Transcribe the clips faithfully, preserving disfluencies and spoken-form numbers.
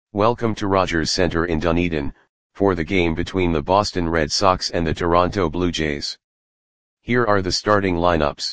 Welcome to Rogers Center in Dunedin, for the game between the Boston Red Sox and the Toronto Blue Jays. Here are the starting lineups.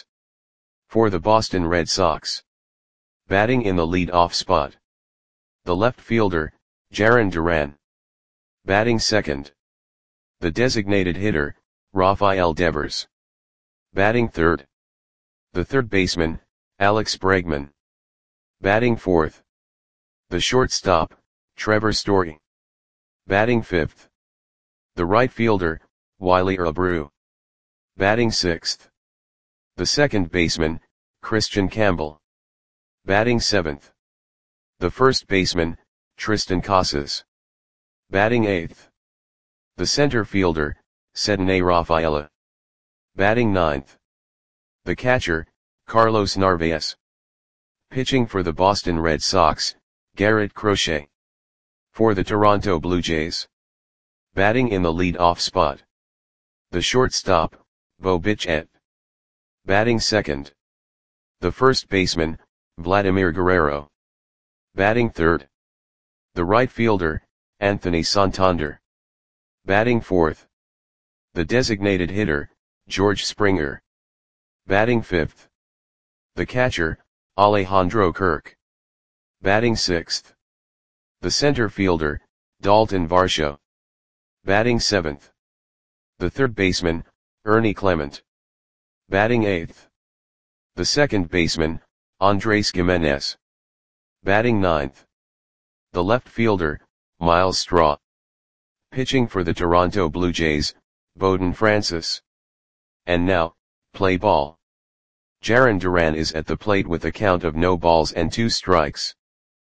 For the Boston Red Sox. Batting in the lead-off spot. The left fielder, Jarren Duran. Batting second. The designated hitter, Rafael Devers. Batting third. The third baseman, Alex Bregman. Batting fourth. The shortstop, Trevor Story. Batting fifth. The right fielder, Wiley Abreu. Batting sixth. The second baseman, Christian Campbell. Batting seventh. The first baseman, Triston Casas. Batting eighth. The center fielder, Ceddanne Rafaela. Batting ninth. The catcher, Carlos Narvaez. Pitching for the Boston Red Sox, Garrett Crochet. For the Toronto Blue Jays. Batting in the lead-off spot. The shortstop, Bo Bichette. Batting second. The first baseman, Vladimir Guerrero. Batting third. The right fielder, Anthony Santander. Batting fourth. The designated hitter, George Springer. Batting fifth. The catcher, Alejandro Kirk. Batting sixth. The center fielder, Dalton Varsho. Batting seventh. The third baseman, Ernie Clement. Batting eighth. The second baseman, Andres Gimenez. Batting ninth. The left fielder, Myles Straw. Pitching for the Toronto Blue Jays, Bowden Francis. And now, play ball. Jarren Duran is at the plate with a count of no balls and two strikes.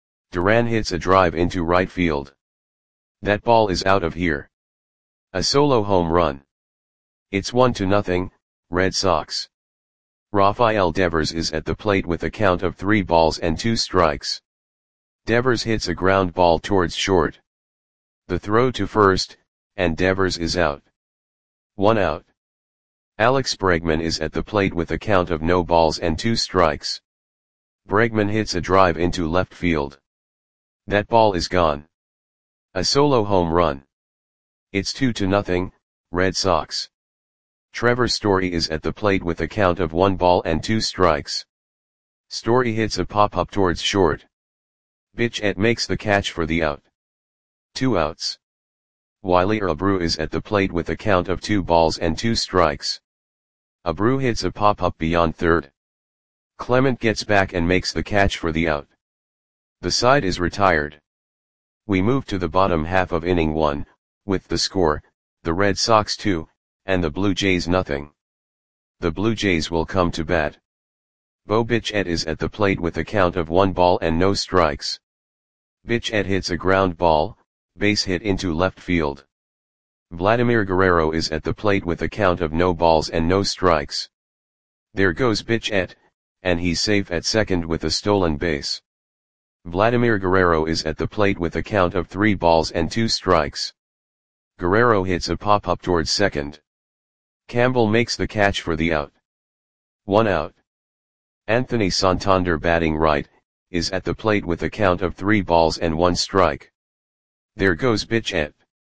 Duran hits a drive into right field. That ball is out of here. A solo home run. It's one to nothing, Red Sox. Rafael Devers is at the plate with a count of three balls and two strikes. Devers hits a ground ball towards short. The throw to first, and Devers is out. One out. Alex Bregman is at the plate with a count of no balls and two strikes. Bregman hits a drive into left field. That ball is gone. A solo home run. It's two to nothing, Red Sox. Trevor Story is at the plate with a count of one ball and two strikes. Story hits a pop-up towards short. Bichette makes the catch for the out. Two outs. Wiley Abreu is at the plate with a count of two balls and two strikes. Abreu hits a pop-up beyond third. Clement gets back and makes the catch for the out. The side is retired. We move to the bottom half of inning one, with the score, the Red Sox two, and the Blue Jays nothing. The Blue Jays will come to bat. Bo Bichette is at the plate with a count of one ball and no strikes. Bichette hits a ground ball, base hit into left field. Vladimir Guerrero is at the plate with a count of no balls and no strikes. There goes Bichette, and he's safe at second with a stolen base. Vladimir Guerrero is at the plate with a count of three balls and two strikes. Guerrero hits a pop-up towards second. Campbell makes the catch for the out. One out. Anthony Santander, batting right, is at the plate with a count of three balls and one strike. There goes Bichette.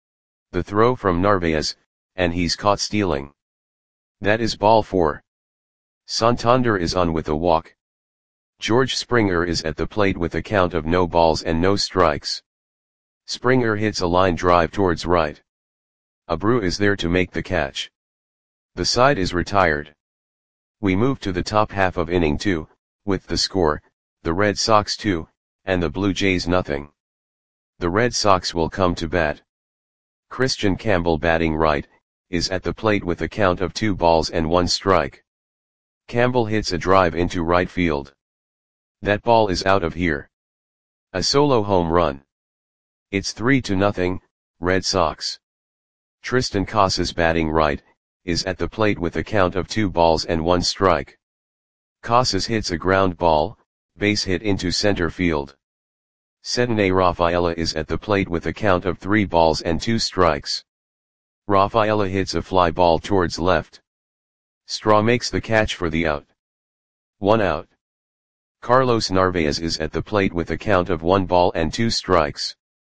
The throw from Narvaez, and he's caught stealing. That is ball four. Santander is on with a walk. George Springer is at the plate with a count of no balls and no strikes. Springer hits a line drive towards right. Abreu is there to make the catch. The side is retired. We move to the top half of inning two, with the score, the Red Sox two, and the Blue Jays nothing. The Red Sox will come to bat. Christian Campbell, batting right, is at the plate with a count of two balls and one strike. Campbell hits a drive into right field. That ball is out of here. A solo home run. It's three to nothing, Red Sox. Triston Casas, batting right, is at the plate with a count of two balls and one strike. Casas hits a ground ball, base hit into center field. Ceddanne Rafaela is at the plate with a count of three balls and two strikes. Rafaela hits a fly ball towards left. Straw makes the catch for the out. One out. Carlos Narvaez is at the plate with a count of one ball and two strikes.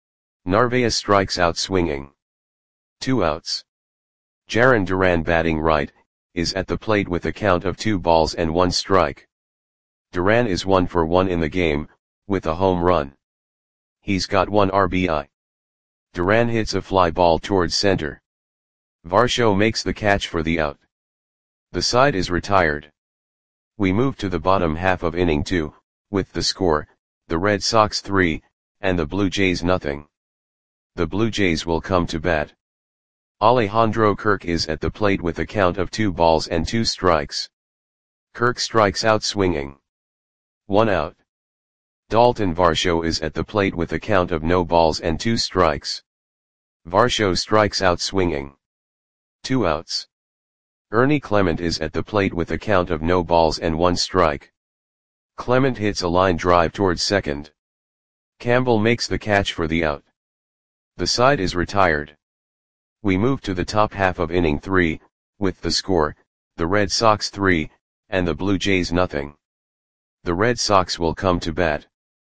Narvaez strikes out swinging. Two outs. Jarren Duran batting right, is at the plate with a count of two balls and one strike. Duran is one for one in the game, with a home run. He's got one R B I. Duran hits a fly ball towards center. Varsho makes the catch for the out. The side is retired. We move to the bottom half of inning two, with the score, the Red Sox three, and the Blue Jays nothing. The Blue Jays will come to bat. Alejandro Kirk is at the plate with a count of two balls and two strikes. Kirk strikes out swinging. One out. Dalton Varsho is at the plate with a count of no balls and two strikes. Varsho strikes out swinging. Two outs. Ernie Clement is at the plate with a count of no balls and one strike. Clement hits a line drive towards second. Campbell makes the catch for the out. The side is retired. We move to the top half of inning three, with the score, the Red Sox three, and the Blue Jays nothing. The Red Sox will come to bat.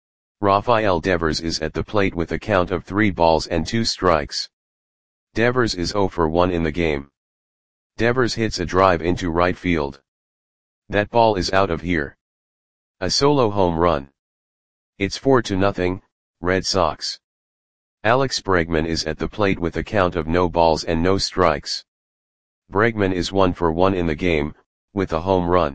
Rafael Devers is at the plate with a count of three balls and two strikes. Devers is zero for one in the game. Devers hits a drive into right field. That ball is out of here. A solo home run. It's four to nothing, Red Sox. Alex Bregman is at the plate with a count of no balls and no strikes. Bregman is one for one in the game, with a home run.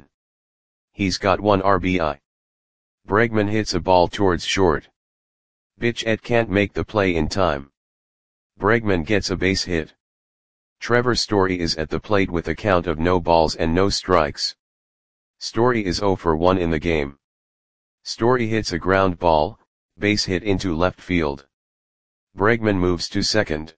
He's got one R B I. Bregman hits a ball towards short. Bichette can't make the play in time. Bregman gets a base hit. Trevor Story is at the plate with a count of no balls and no strikes. Story is zero for one in the game. Story hits a ground ball, base hit into left field. Bregman moves to second.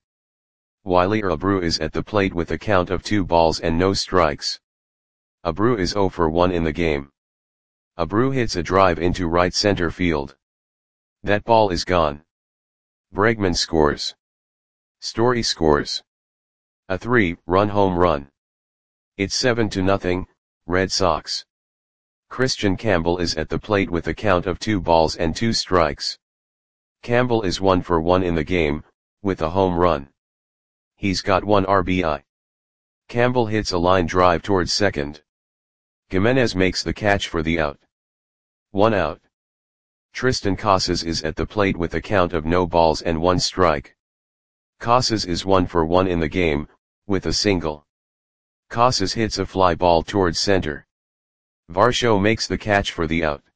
Wiley Abreu is at the plate with a count of two balls and no strikes. Abreu is zero for one in the game. Abreu hits a drive into right center field. That ball is gone. Bregman scores. Story scores. A three-run home run. It's seven to nothing, Red Sox. Christian Campbell is at the plate with a count of two balls and two strikes. Campbell is one for one in the game, with a home run. He's got one R B I. Campbell hits a line drive towards second. Gimenez makes the catch for the out. One out. Tristan Casas is at the plate with a count of no balls and one strike. Casas is one for one in the game, with a single. Casas hits a fly ball towards center. Varsho makes the catch for the out.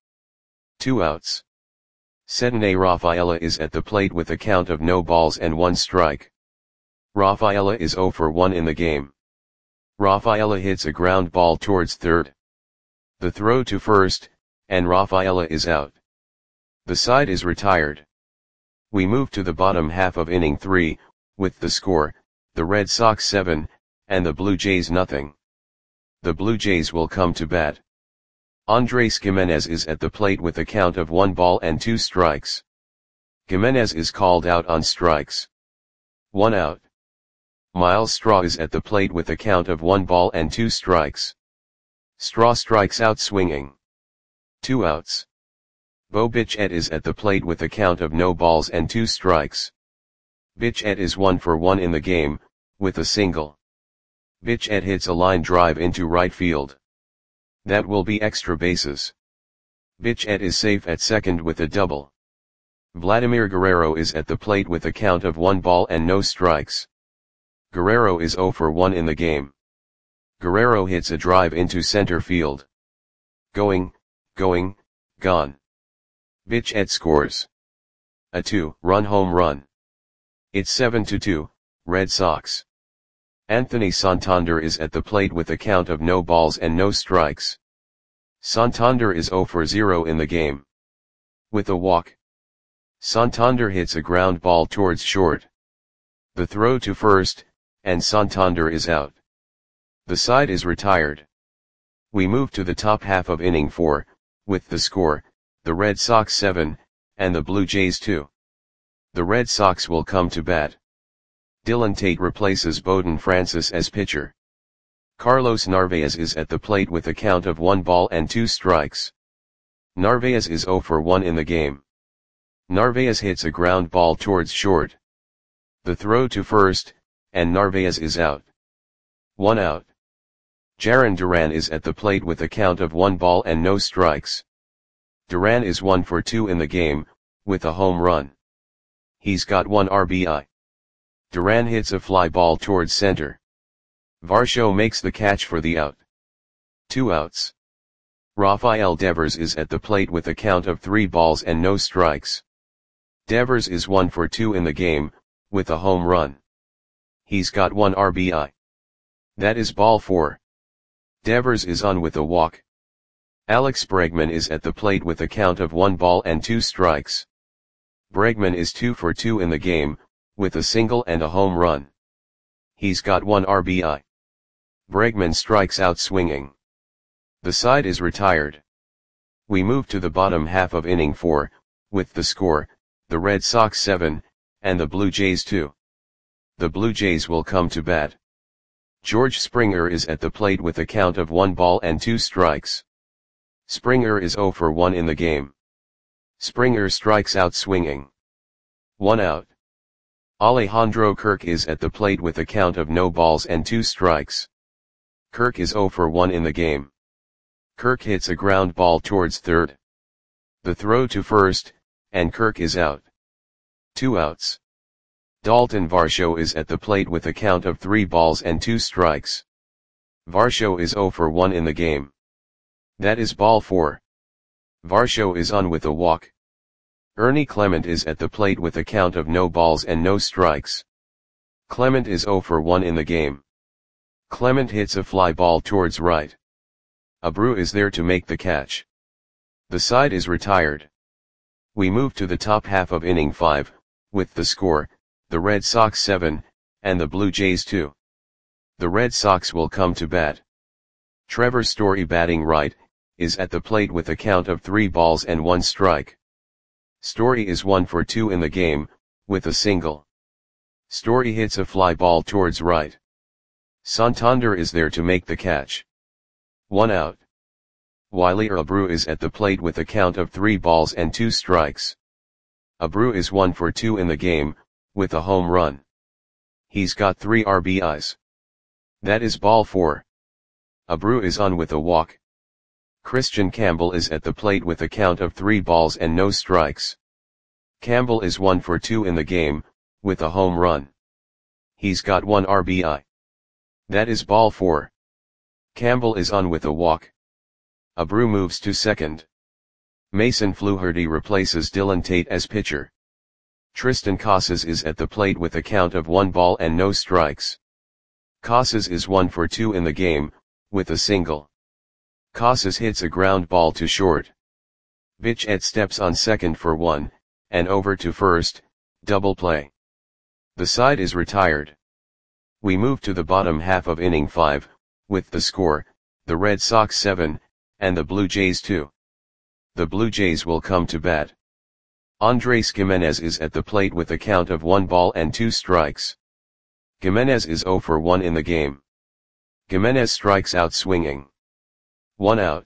Two outs. Cedinne Rafaela is at the plate with a count of no balls and one strike. Rafaela is zero for one in the game. Rafaela hits a ground ball towards third. The throw to first, and Rafaela is out. The side is retired. We move to the bottom half of inning three, with the score, the Red Sox seven, and the Blue Jays nothing. The Blue Jays will come to bat. Andres Gimenez is at the plate with a count of one ball and two strikes. Gimenez is called out on strikes. One out. Miles Straw is at the plate with a count of one ball and two strikes. Straw strikes out swinging. Two outs. Bo Bichette is at the plate with a count of no balls and two strikes. Bichette is one for one in the game, with a single. Bichette hits a line drive into right field. That will be extra bases. Bichette is safe at second with a double. Vladimir Guerrero is at the plate with a count of one ball and no strikes. Guerrero is zero for one in the game. Guerrero hits a drive into center field. Going, going, gone. Bichette scores. A two-run home run. It's seven to two, Red Sox. Anthony Santander is at the plate with a count of no balls and no strikes. Santander is zero for zero in the game. With a walk. Santander hits a ground ball towards short. The throw to first, and Santander is out. The side is retired. We move to the top half of inning four, with the score, the Red Sox seven, and the Blue Jays two. The Red Sox will come to bat. Dylan Tate replaces Bowden Francis as pitcher. Carlos Narvaez is at the plate with a count of one ball and two strikes. Narvaez is zero for one in the game. Narvaez hits a ground ball towards short. The throw to first, and Narvaez is out. One out. Jarren Duran is at the plate with a count of one ball and no strikes. Duran is one for two in the game, with a home run. He's got one R B I. Duran hits a fly ball towards center. Varsho makes the catch for the out. Two outs. Rafael Devers is at the plate with a count of three balls and no strikes. Devers is one for two in the game, with a home run. He's got one R B I. That is ball four. Devers is on with a walk. Alex Bregman is at the plate with a count of one ball and two strikes. Bregman is two for two in the game, with a single and a home run. He's got one R B I. Bregman strikes out swinging. The side is retired. We move to the bottom half of inning four, with the score, the Red Sox seven, and the Blue Jays two. The Blue Jays will come to bat. George Springer is at the plate with a count of one ball and two strikes. Springer is zero for one in the game. Springer strikes out swinging. One out. Alejandro Kirk is at the plate with a count of no balls and two strikes. Kirk is zero for one in the game. Kirk hits a ground ball towards third. The throw to first, and Kirk is out. Two outs. Dalton Varsho is at the plate with a count of three balls and two strikes. Varsho is zero for one in the game. That is ball four. Varsho is on with a walk. Ernie Clement is at the plate with a count of no balls and no strikes. Clement is zero for one in the game. Clement hits a fly ball towards right. Abreu is there to make the catch. The side is retired. We move to the top half of inning five, with the score, the Red Sox seven, and the Blue Jays two. The Red Sox will come to bat. Trevor Story, batting right, is at the plate with a count of three balls and one strike. Story is one for two in the game, with a single. Story hits a fly ball towards right. Santander is there to make the catch. One out. Wilyer Abreu is at the plate with a count of three balls and two strikes. Abreu is one for two in the game, with a home run. He's got three R B Is. That is ball four. Abreu is on with a walk. Christian Campbell is at the plate with a count of three balls and no strikes. Campbell is one for two in the game, with a home run. He's got one R B I. That is ball four. Campbell is on with a walk. Abreu moves to second. Mason Fluharty replaces Dylan Tate as pitcher. Tristan Casas is at the plate with a count of one ball and no strikes. Casas is one for two in the game, with a single. Casas hits a ground ball to short. Bichette steps on second for one, and over to first, double play. The side is retired. We move to the bottom half of inning five, with the score, the Red Sox seven, and the Blue Jays two. The Blue Jays will come to bat. Andres Gimenez is at the plate with a count of one ball and two strikes. Gimenez is zero for one in the game. Gimenez strikes out swinging. One out.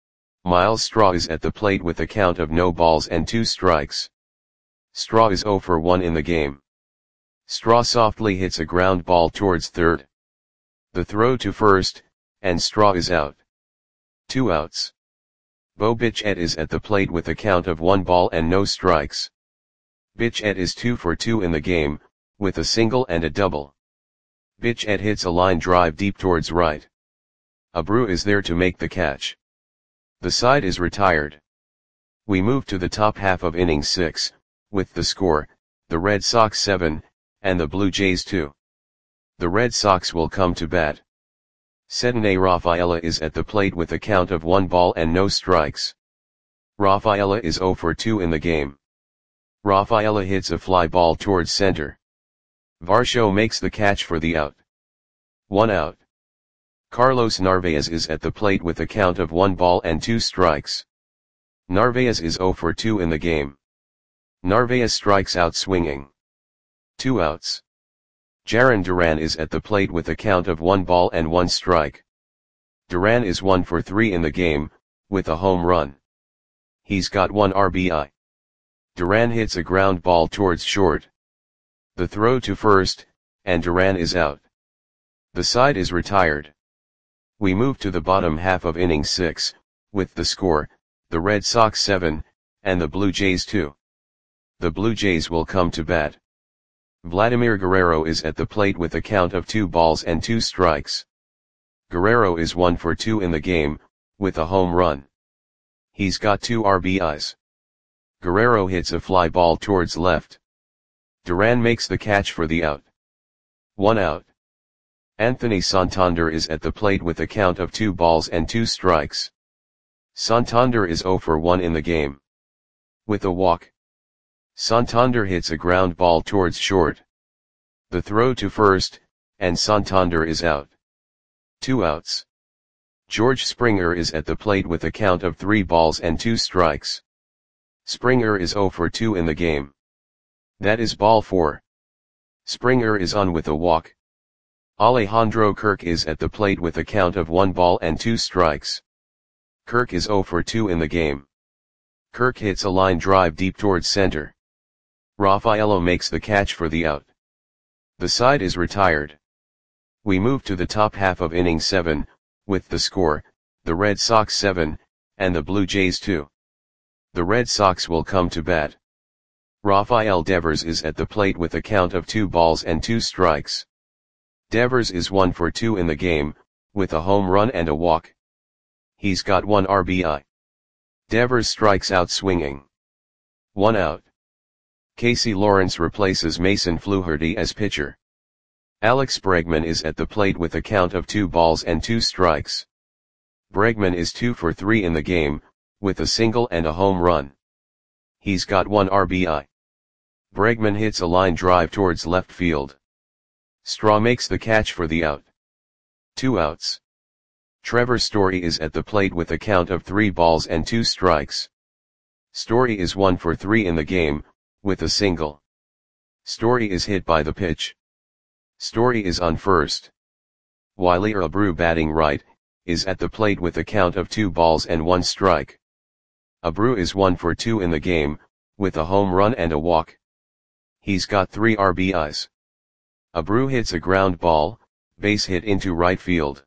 Miles Straw is at the plate with a count of no balls and two strikes. Straw is zero for one in the game. Straw softly hits a ground ball towards third. The throw to first, and Straw is out. Two outs. Bo Bichette is at the plate with a count of one ball and no strikes. Bichette is two for two in the game, with a single and a double. Bichette hits a line drive deep towards right. Abreu is there to make the catch. The side is retired. We move to the top half of inning six, with the score, the Red Sox seven, and the Blue Jays two. The Red Sox will come to bat. Cedinne Rafaela is at the plate with a count of one ball and no strikes. Rafaela is zero for two in the game. Rafaela hits a fly ball towards center. Varsho makes the catch for the out. One out. Carlos Narvaez is at the plate with a count of one ball and two strikes. Narvaez is zero for two in the game. Narvaez strikes out swinging. Two outs. Jarren Duran is at the plate with a count of one ball and one strike. Duran is one for three in the game, with a home run. He's got one R B I. Duran hits a ground ball towards short. The throw to first, and Duran is out. The side is retired. We move to the bottom half of inning six, with the score, the Red Sox seven, and the Blue Jays two. The Blue Jays will come to bat. Vladimir Guerrero is at the plate with a count of two balls and two strikes. Guerrero is one for two in the game, with a home run. He's got two R B Is. Guerrero hits a fly ball towards left. Duran makes the catch for the out. One out. Anthony Santander is at the plate with a count of two balls and two strikes. Santander is zero for one in the game. With a walk. Santander hits a ground ball towards short. The throw to first, and Santander is out. Two outs. George Springer is at the plate with a count of three balls and two strikes. Springer is zero for two in the game. That is ball four. Springer is on with a walk. Alejandro Kirk is at the plate with a count of one ball and two strikes. Kirk is zero for two in the game. Kirk hits a line drive deep towards center. Rafaelo makes the catch for the out. The side is retired. We move to the top half of inning seven, with the score, the Red Sox seven, and the Blue Jays two. The Red Sox will come to bat. Rafael Devers is at the plate with a count of two balls and two strikes. Devers is one for two in the game, with a home run and a walk. He's got one R B I. Devers strikes out swinging. One out. Casey Lawrence replaces Mason Fluharty as pitcher. Alex Bregman is at the plate with a count of two balls and two strikes. Bregman is two for three in the game, with a single and a home run. He's got one R B I. Bregman hits a line drive towards left field. Straw makes the catch for the out. Two outs. Trevor Story is at the plate with a count of three balls and two strikes. Story is one for three in the game, with a single. Story is hit by the pitch. Story is on first. Wiley Abreu, batting right, is at the plate with a count of two balls and one strike. Abreu is one for two in the game, with a home run and a walk. He's got three R B Is. Abreu hits a ground ball, base hit into right field.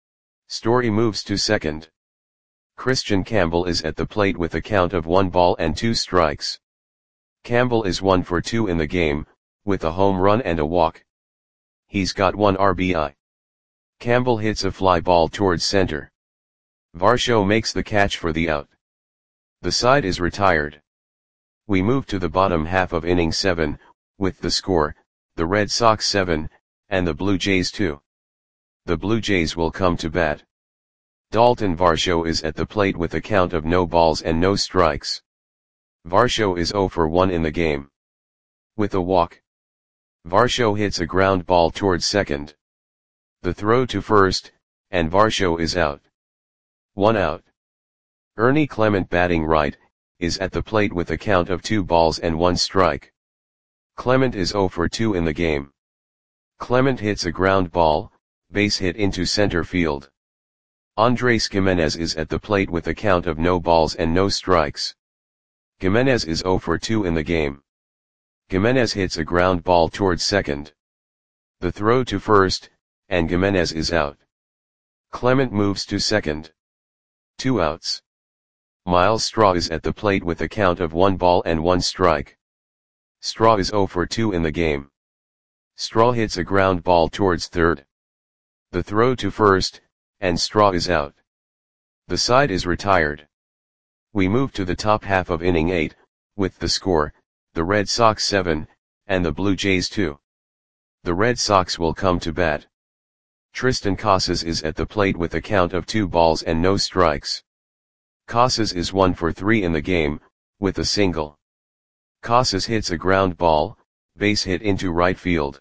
Story moves to second. Christian Campbell is at the plate with a count of one ball and two strikes. Campbell is one for two in the game, with a home run and a walk. He's got one R B I. Campbell hits a fly ball towards center. Varsho makes the catch for the out. The side is retired. We move to the bottom half of inning seven, with the score, the Red Sox seven, and the Blue Jays two. The Blue Jays will come to bat. Dalton Varsho is at the plate with a count of no balls and no strikes. Varsho is zero for one in the game. With a walk. Varsho hits a ground ball towards second. The throw to first, and Varsho is out. One out. Ernie Clement, batting right, is at the plate with a count of two balls and one strike. Clement is zero for two in the game. Clement hits a ground ball, base hit into center field. Andres Gimenez is at the plate with a count of no balls and no strikes. Gimenez is zero for two in the game. Gimenez hits a ground ball towards second. The throw to first, and Gimenez is out. Clement moves to second. Two outs. Miles Straw is at the plate with a count of one ball and one strike. Straw is zero for two in the game. Straw hits a ground ball towards third. The throw to first, and Straw is out. The side is retired. We move to the top half of inning eight, with the score, the Red Sox seven, and the Blue Jays two. The Red Sox will come to bat. Tristan Casas is at the plate with a count of two balls and no strikes. Casas is one for three in the game, with a single. Casas hits a ground ball, base hit into right field.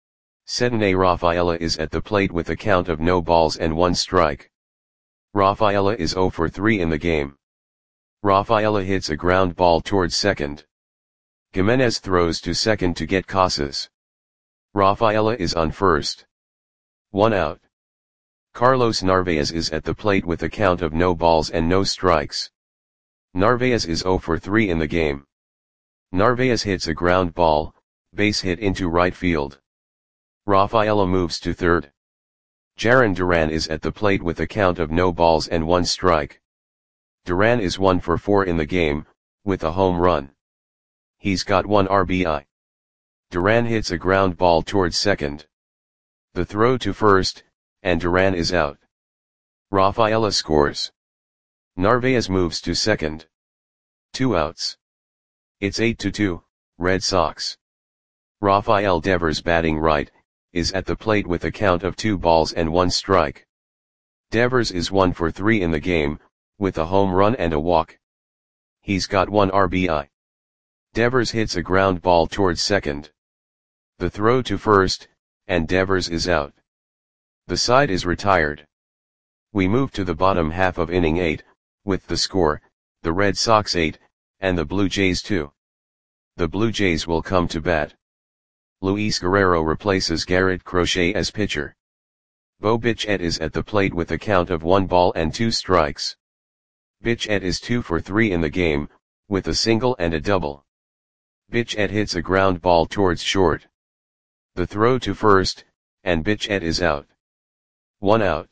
Cedinne Rafaela is at the plate with a count of no balls and one strike. Rafaela is zero for three in the game. Rafaela hits a ground ball towards second. Gimenez throws to second to get Casas. Rafaela is on first. One out. Carlos Narvaez is at the plate with a count of no balls and no strikes. Narvaez is zero for three in the game. Narvaez hits a ground ball, base hit into right field. Rafaela moves to third. Jarren Duran is at the plate with a count of no balls and one strike. Duran is one for four in the game, with a home run. He's got one R B I. Duran hits a ground ball towards second. The throw to first, and Duran is out. Rafaela scores. Narvaez moves to second. Two outs. It's eight to two, Red Sox. Rafael Devers, batting right, is at the plate with a count of two balls and one strike. Devers is one for three in the game, with a home run and a walk. He's got one R B I. Devers hits a ground ball towards second. The throw to first, and Devers is out. The side is retired. We move to the bottom half of inning eight, with the score, the Red Sox eight, and the Blue Jays two. The Blue Jays will come to bat. Luis Guerrero replaces Garrett Crochet as pitcher. Bo Bichette is at the plate with a count of one ball and two strikes. Bichette is two for three in the game, with a single and a double. Bichette hits a ground ball towards short. The throw to first, and Bichette is out. One out.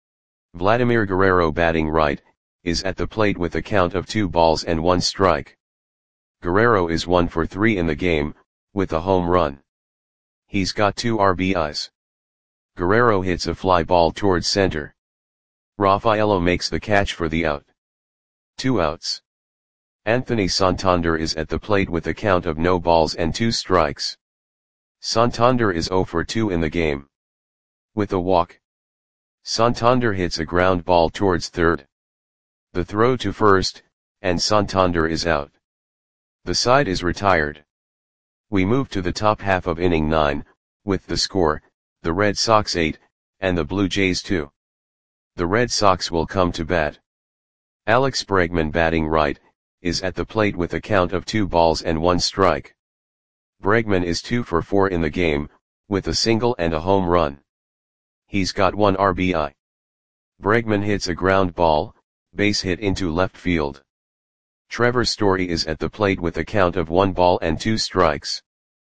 Vladimir Guerrero, batting right, is at the plate with a count of two balls and one strike. Guerrero is one for three in the game, with a home run. He's got two R B Is. Guerrero hits a fly ball towards center. Rafaela makes the catch for the out. Two outs. Anthony Santander is at the plate with a count of no balls and two strikes. Santander is zero for two in the game. With a walk. Santander hits a ground ball towards third. The throw to first, and Santander is out. The side is retired. We move to the top half of inning nine, with the score, the Red Sox eight, and the Blue Jays two. The Red Sox will come to bat. Alex Bregman, batting right, is at the plate with a count of two balls and one strike. Bregman is two for four in the game, with a single and a home run. He's got one R B I. Bregman hits a ground ball, base hit into left field. Trevor Story is at the plate with a count of one ball and two strikes.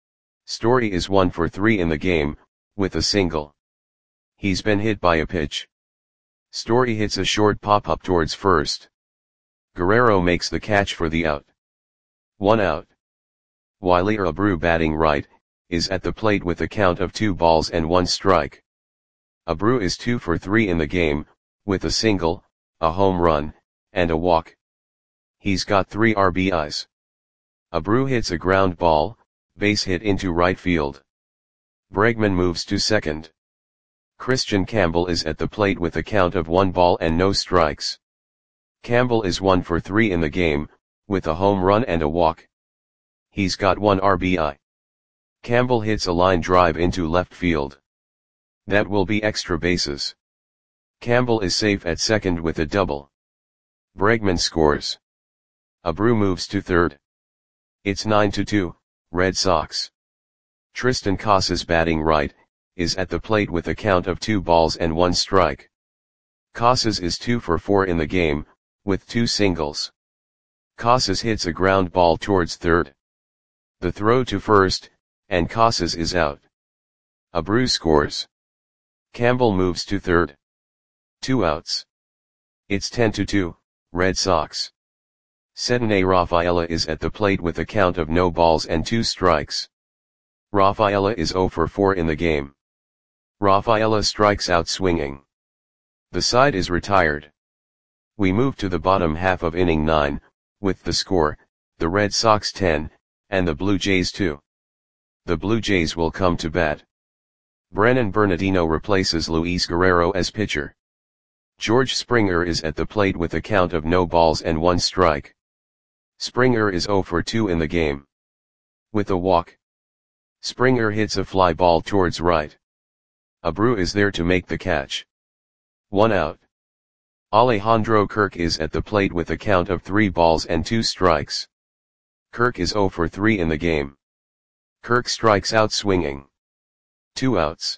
Story is one for three in the game, with a single. He's been hit by a pitch. Story hits a short pop-up towards first. Guerrero makes the catch for the out. One out. Wilyer Abreu, batting right, is at the plate with a count of two balls and one strike. Abreu is two for three in the game, with a single, a home run, and a walk. He's got three R B Is. Abreu hits a ground ball, base hit into right field. Bregman moves to second. Christian Campbell is at the plate with a count of one ball and no strikes. Campbell is one for three in the game, with a home run and a walk. He's got one R B I. Campbell hits a line drive into left field. That will be extra bases. Campbell is safe at second with a double. Bregman scores. Abreu moves to third. It's nine to two, Red Sox. Tristan Casas, batting right, is at the plate with a count of two balls and one strike. Casas is two for four in the game, with two singles. Casas hits a ground ball towards third. The throw to first, and Casas is out. Abreu scores. Campbell moves to third. Two outs. It's ten to two, Red Sox. Cedinne Rafaela is at the plate with a count of no balls and two strikes. Rafaela is zero for four in the game. Rafaela strikes out swinging. The side is retired. We move to the bottom half of inning nine, with the score, the Red Sox ten, and the Blue Jays two. The Blue Jays will come to bat. Brennan Bernardino replaces Luis Guerrero as pitcher. George Springer is at the plate with a count of no balls and one strike. Springer is zero for two in the game. With a walk. Springer hits a fly ball towards right. Abreu is there to make the catch. One out. Alejandro Kirk is at the plate with a count of three balls and two strikes. Kirk is zero for three in the game. Kirk strikes out swinging. Two outs.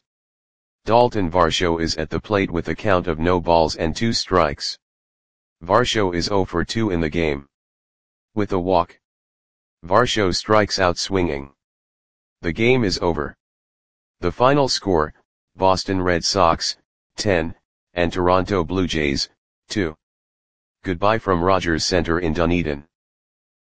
Dalton Varsho is at the plate with a count of no balls and two strikes. Varsho is zero for two in the game. With a walk. Varsho strikes out swinging. The game is over. The final score, Boston Red Sox, ten, and Toronto Blue Jays, two. Goodbye from Rogers Center in Dunedin.